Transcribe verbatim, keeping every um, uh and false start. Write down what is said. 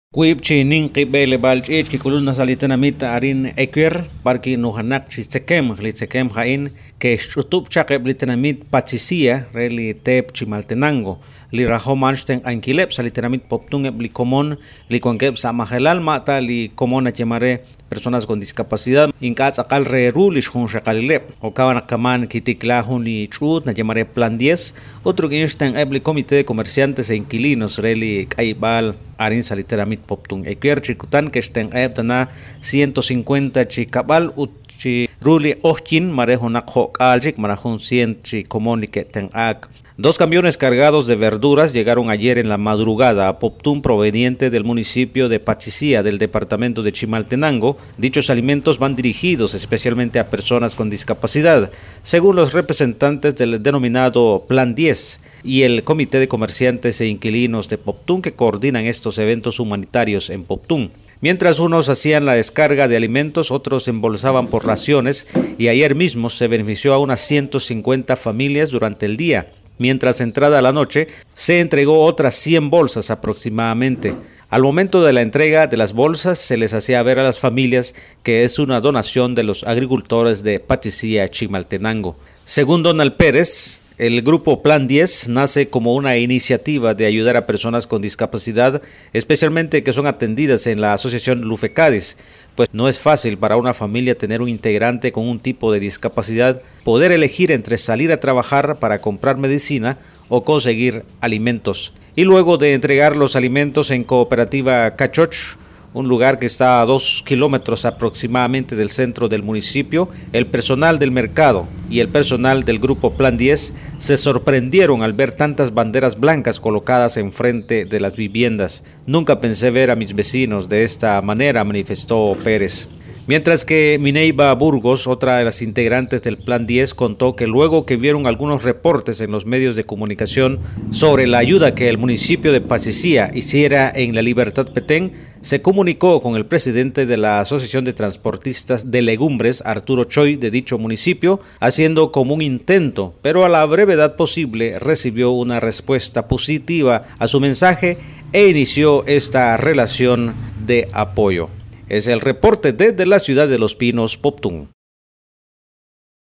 Kuib chinin qibele balchich ki kuluna salitanamit arin ekwer parki nuhanak chistekem litsekem hain ke shutup chaqeb litanamit patsisia reli tep chimaltenango li rajo manchten ankilep salitanamit poptungeb li komon li konkeb samahelal mata li komona chemare personas con discapacidad inkats akal re rulish hun shakalilep o kawan kaman kitikla hun li chut na chemare plan diez otro que instan ebli comité de comerciantes e inquilinos reli kaibal arin saliteramit poptung ekwer chikutan que estén ebtana ciento cincuenta chikabal uchi ruli ojkin marejonak hokaljik marajun cien chicomonike ten ak. Dos camiones cargados de verduras llegaron ayer en la madrugada a Poptún proveniente del municipio de Patsisia del departamento de Chimaltenango. Dichos alimentos van dirigidos especialmente a personas con discapacidad, según los representantes del denominado Plan diez y el Comité de Comerciantes e Inquilinos de Poptún que coordinan estos eventos humanitarios en Poptún. Mientras unos hacían la descarga de alimentos, otros embolsaban por raciones y ayer mismo se benefició a unas ciento cincuenta familias durante el día. Mientras entrada la noche, se entregó otras cien bolsas aproximadamente. Al momento de la entrega de las bolsas, se les hacía ver a las familias que es una donación de los agricultores de Patsisia, Chimaltenango. Según Donald Pérez, el grupo Plan diez nace como una iniciativa de ayudar a personas con discapacidad, especialmente que son atendidas en la asociación Lufecadis, pues no es fácil para una familia tener un integrante con un tipo de discapacidad, poder elegir entre salir a trabajar para comprar medicina o conseguir alimentos. Y luego de entregar los alimentos en Cooperativa Cachoch, un lugar que está a dos kilómetros aproximadamente del centro del municipio, el personal del mercado y el personal del grupo Plan diez se sorprendieron al ver tantas banderas blancas colocadas enfrente de las viviendas. Nunca pensé ver a mis vecinos de esta manera, manifestó Pérez. Mientras que Mineiba Burgos, otra de las integrantes del Plan diez, contó que luego que vieron algunos reportes en los medios de comunicación sobre la ayuda que el municipio de Patsisia hiciera en la Libertad Petén, se comunicó con el presidente de la Asociación de Transportistas de Legumbres, Arturo Choi, de dicho municipio, haciendo como un intento, pero a la brevedad posible recibió una respuesta positiva a su mensaje e inició esta relación de apoyo. Es el reporte desde la ciudad de Los Pinos, Poptún.